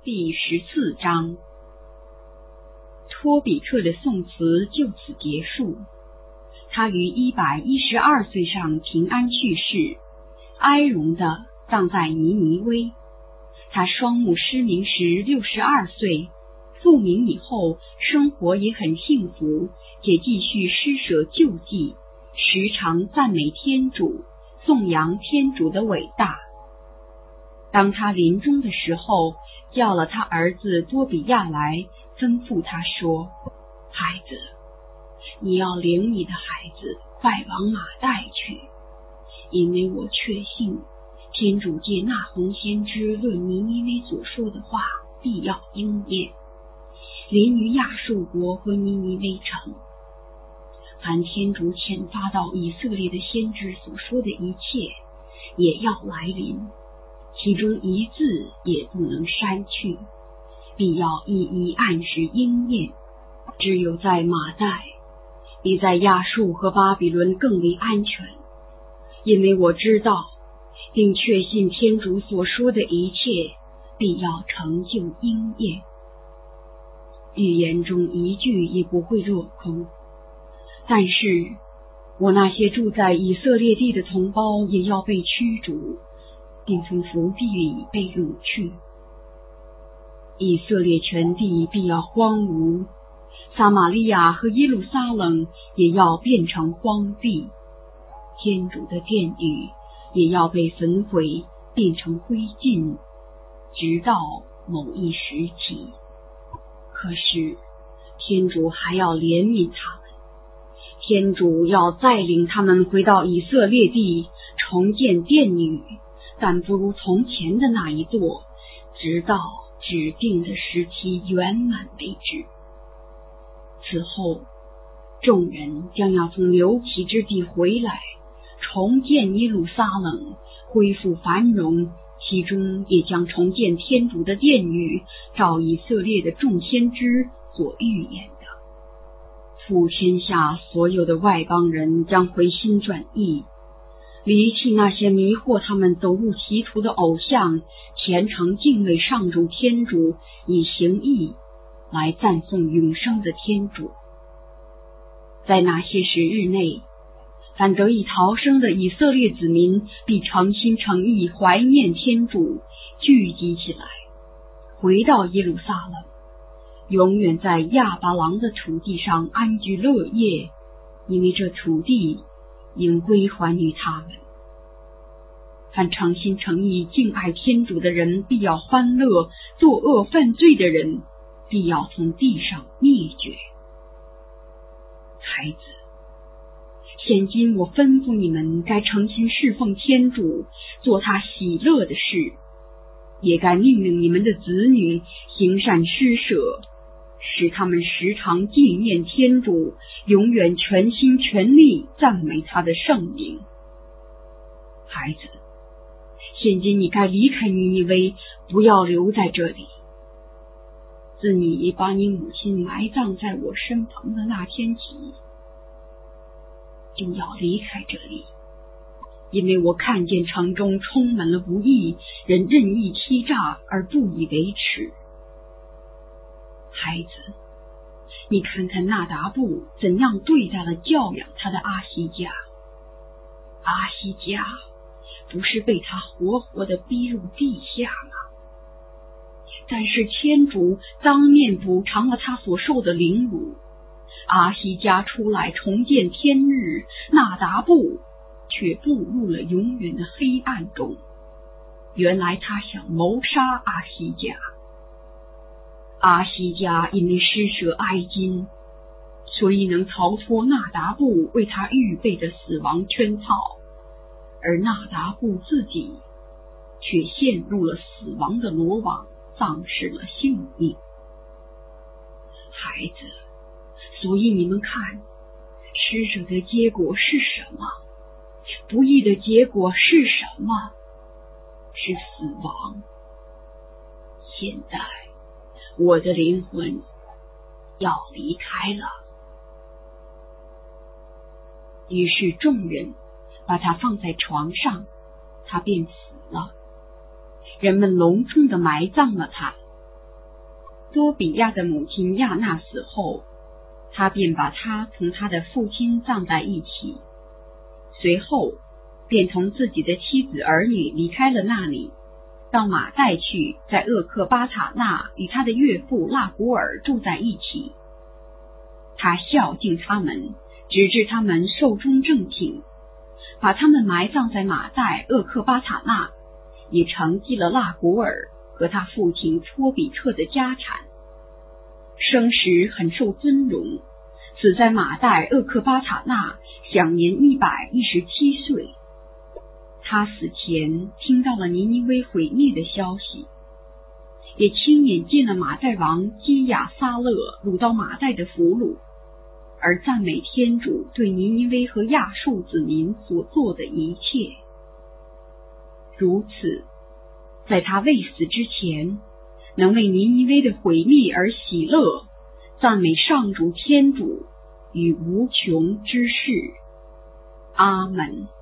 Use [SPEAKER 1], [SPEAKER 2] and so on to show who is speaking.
[SPEAKER 1] 第14章。托比克的宋词就此结束。他于112岁上平安去世，哀荣地葬在尼尼微。他双目失明时62岁，复明以后生活也很幸福，且继续施舍救济，时常赞美天主，颂扬天主的伟大。当他临终的时候，叫了他儿子多比亚来，吩咐他说：孩子，你要领你的孩子快往马代去，因为我确信天主借那鸿先知论尼尼微所说的话必要应验，临于亚述国和尼尼微城。凡天主遣发到以色列的先知所说的一切也要来临，其中一字也不能删去，必要一一按时应验。只有在马代，比在亚述和巴比伦更为安全，因为我知道并确信天主所说的一切必要成就应验，预言中一句也不会落空。但是我那些住在以色列地的同胞也要被驱逐，并从福地里被掳去。以色列全地必要荒芜，撒玛利亚和耶路撒冷也要变成荒地，天主的殿宇也要被焚毁，变成灰烬，直到某一时期。可是天主还要怜悯他们，天主要带领他们回到以色列地，重建殿宇，但不如从前的那一座，直到指定的时期圆满为止。此后众人将要从流徙之地回来，重建耶路撒冷，恢复繁荣，其中也将重建天主的殿宇，照以色列的众先知所预言的。普天下所有的外邦人将回心转意，离弃那些迷惑他们走入歧途的偶像，虔诚敬畏上主天主，以行义来赞颂永生的天主。在那些时日内，凡得以逃生的以色列子民必诚心诚意怀念天主，聚集起来，回到耶路撒冷，永远在亚巴郎的土地上安居乐业，因为这土地应归还于他们。凡诚心诚意敬爱天主的人必要欢乐，作恶犯罪的人必要从地上灭绝。孩子，现今我吩咐你们该诚心侍奉天主，做他喜乐的事，也该命令你们的子女行善施舍，使他们时常纪念天主，永远全心全力赞美他的圣名。孩子，现今你该离开尼尼微，不要留在这里。自你把你母亲埋葬在我身旁的那天起，就要离开这里，因为我看见城中充满了不义，人任意欺诈而不以为耻。孩子，你看看纳达布怎样对待了教养他的阿西加。阿西加不是被他活活地逼入地下吗？但是天主当面补偿了他所受的凌辱。阿西加出来重建天日，纳达布却步入了永远的黑暗中。原来他想谋杀阿西加。阿西加因为施舍哀金，所以能逃脱纳达布为他预备的死亡圈套，而纳达布自己却陷入了死亡的罗网，丧失了性命。孩子，所以你们看，施舍的结果是什么？不义的结果是什么？是死亡。现在我的灵魂要离开了。于是众人把他放在床上，他便死了。人们隆重地埋葬了他， 多比亚的母亲亚娜死后，他便把他同他的父亲葬在一起，随后便同自己的妻子儿女离开了那里，到马代去，在厄克巴塔纳与他的岳父拉古尔住在一起。他孝敬他们，直至他们寿终正寝，把他们埋葬在马代厄克巴塔纳，也承继了拉古尔和他父亲托比特的家产。生时很受尊荣，死在马代厄克巴塔纳，享年117岁。他死前听到了尼尼微毁灭的消息，也亲眼见了马代王基亚撒勒掳到马代的俘虏，而赞美天主对尼尼微和亚述子民所做的一切。如此，在他未死之前，能为尼尼微的毁灭而喜乐，赞美上主天主与无穷之事。阿门。